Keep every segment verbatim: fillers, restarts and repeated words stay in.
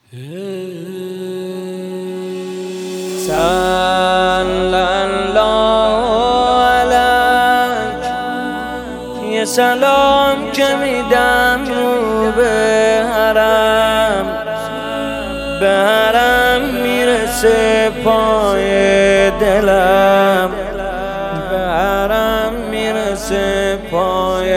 صلی الله علیک، یه سلام که میدم رو به حرم، به حرم میرسه پای دلم، به حرم میرسه پای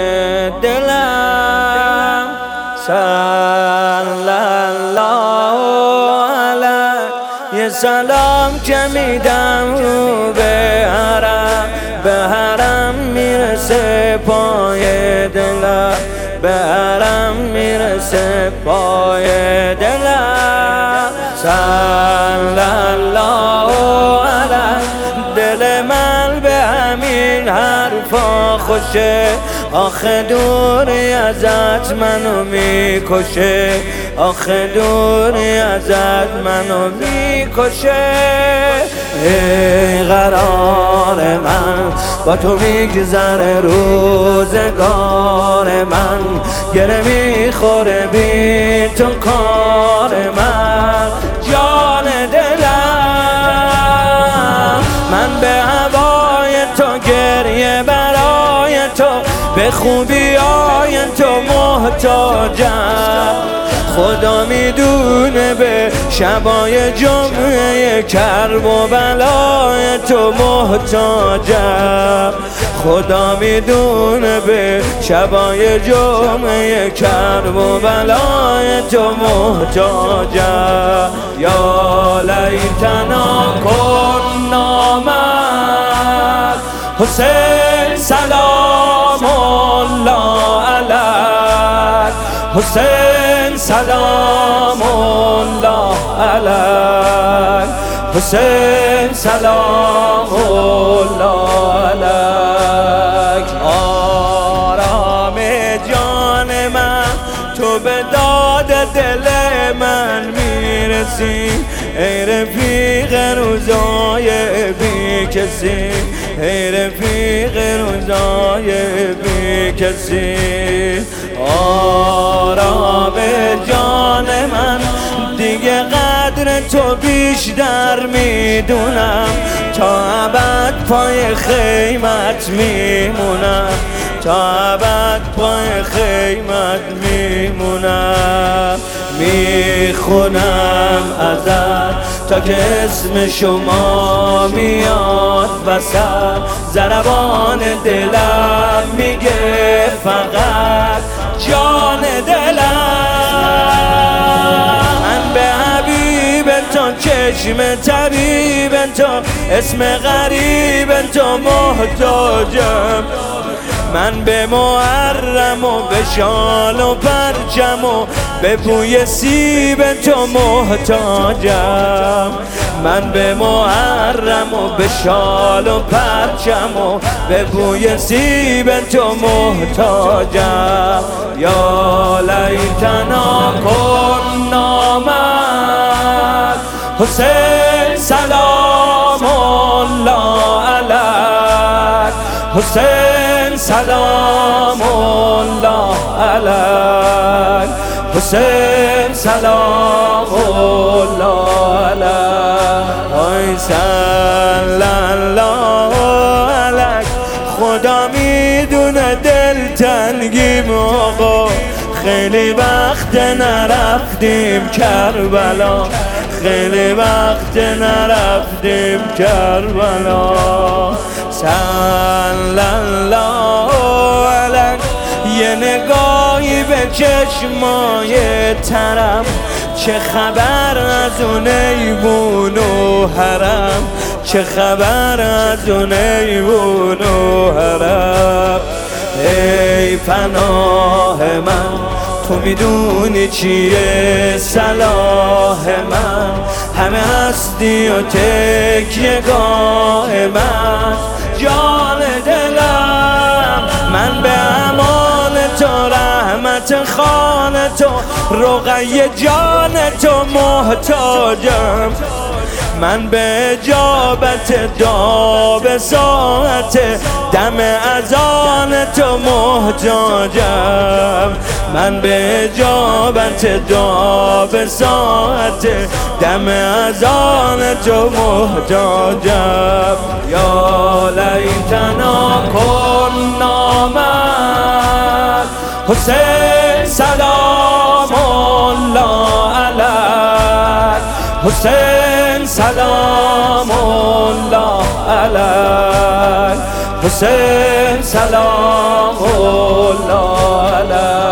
دلم. صلی الله علیک، یه سلام که میدم رو به حرم، به حرم میرسه پای دلم، به حرم میرسه پای دلم. صلی الله علیک، دل من به همین حرفا خوشه، آخه دوری ازت منو میکشه، آخه دوری ازت منو میکشه. ای قرار من با تو میگذره روزگار من، گره میخوره بی تو کار من. جان دلم من به هوای تو، گریه برای تو، به خوبیای تو محتاجم. خدا میدونه به شبای جمعه کرب و بلای تو محتاجم. خدا میدونه به شبای جمعه کرب و بلای تو محتاجم. یا لیتنا کنا معک حسین، سلام الله علیک حسین، سلام الله علیک حسین، سلام الله علیک. آرام جان من تو به داد دل من میرسی، ای رفیق روزای بی کسی، ای رفیق روزای بی کسی. آرام جان من دیگه قدر تو بیشتر میدونم، تا ابد پای خیمت میمونم، تا ابد پای خیمت میمونم. میخونم ازت تا که اسم شما میاد وسط، ضربان دلم میگه فقط جان دلم. من به حبیب تو، چشم طبیب تو، اسم غریب تو محتاجم. من به محرم و به شال و پرچم و به بوی سیب تو محتاجم. من به محرم و به شال و پرچم و به بوی سیب تو محتاجم. یا لیتنا کنا معک حسین، سلام الله علیک حسین، سلام الله علیک حسین، سلام الله علیک. آی صلی الله علیک، خدا میدونه دل تنگیم آقا، خیلی وقت نرفتیم کربلا، خیلی وقت نرفتیم کربلا. صلی الله علیک، یه نگاهی به چشمای ترم، چه خبر از اون ایوون و حرم، چه خبر از اون ایوون و حرم. ای پناه من تو میدونی چیه صلاح من، همه هستی و تکیه گاه من. جان دلم من به امان تو، رحمت خان تو، رقیه جان تو محتاجم. من به اجابت دعا به ساعت دم اذان تو محتاجم. من به اجابت دعا به ساعت دم اذان تو محتاجم. یا لیتنا کنا من حسین سلام الله علیک، حسین سلام الله علیک، حسین سلام الله علیک.